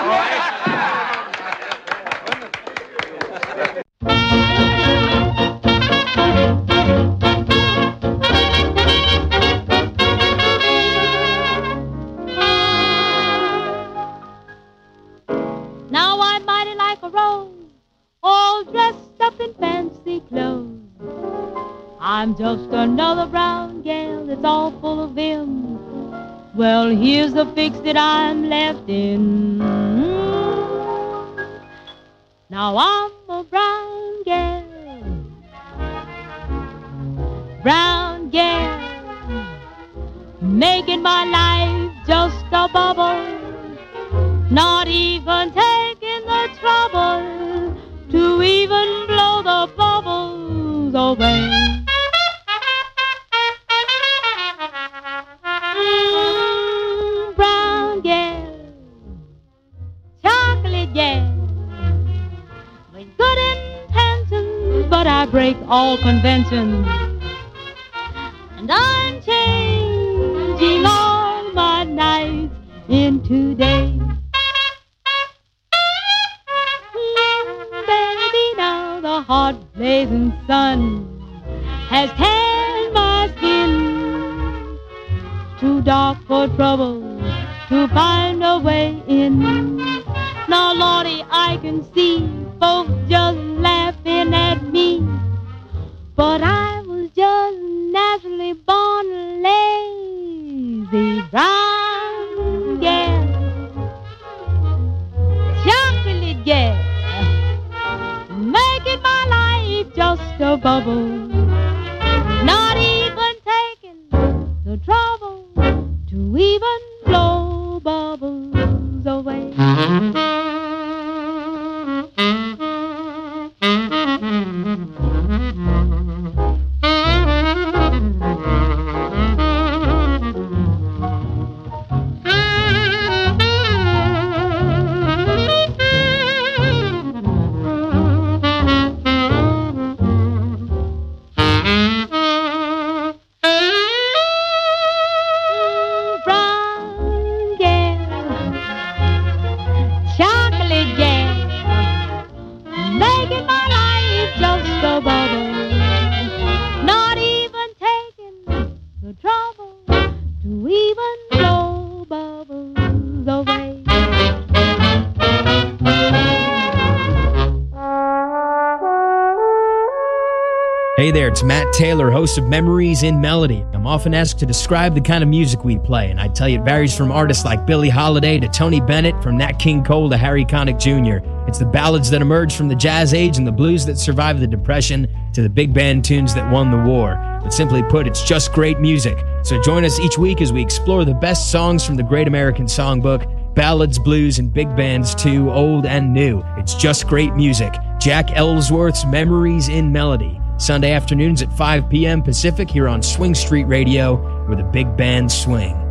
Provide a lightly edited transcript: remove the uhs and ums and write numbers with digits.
Now I'm mighty like a rose, all dressed up in fancy clothes. I'm just another brown gal that's all full of vim. Well, here's the fix that I'm left in. Now I'm a brown gal, making my life just a bubble, not even taking the trouble to even blow the bubbles away. Brown gal, chocolate gal, with good intentions, but I break all conventions, and I'm changing all my nights into days. Baby, now the hot blazing sun has tanned my skin, too dark for trouble to find a way in. Now, Lordy, I can see folks just laughing at me, but I was just naturally born a lazy brown gal, chocolate gal, making my life just a bubble, not even taking the trouble to even blow bubbles away. Hey there, it's Matt Taylor, host of Memories in Melody. I'm often asked to describe the kind of music we play, and I tell you it varies from artists like Billie Holiday to Tony Bennett, from Nat King Cole to Harry Connick Jr. It's the ballads that emerged from the jazz age and the blues that survived the Depression to the big band tunes that won the war. But simply put, it's just great music. So join us each week as we explore the best songs from the Great American Songbook, ballads, blues, and big bands too, old and new. It's just great music. Jack Ellsworth's Memories in Melody. Sunday afternoons at 5 p.m. Pacific here on Swing Street Radio, where the big bands swing.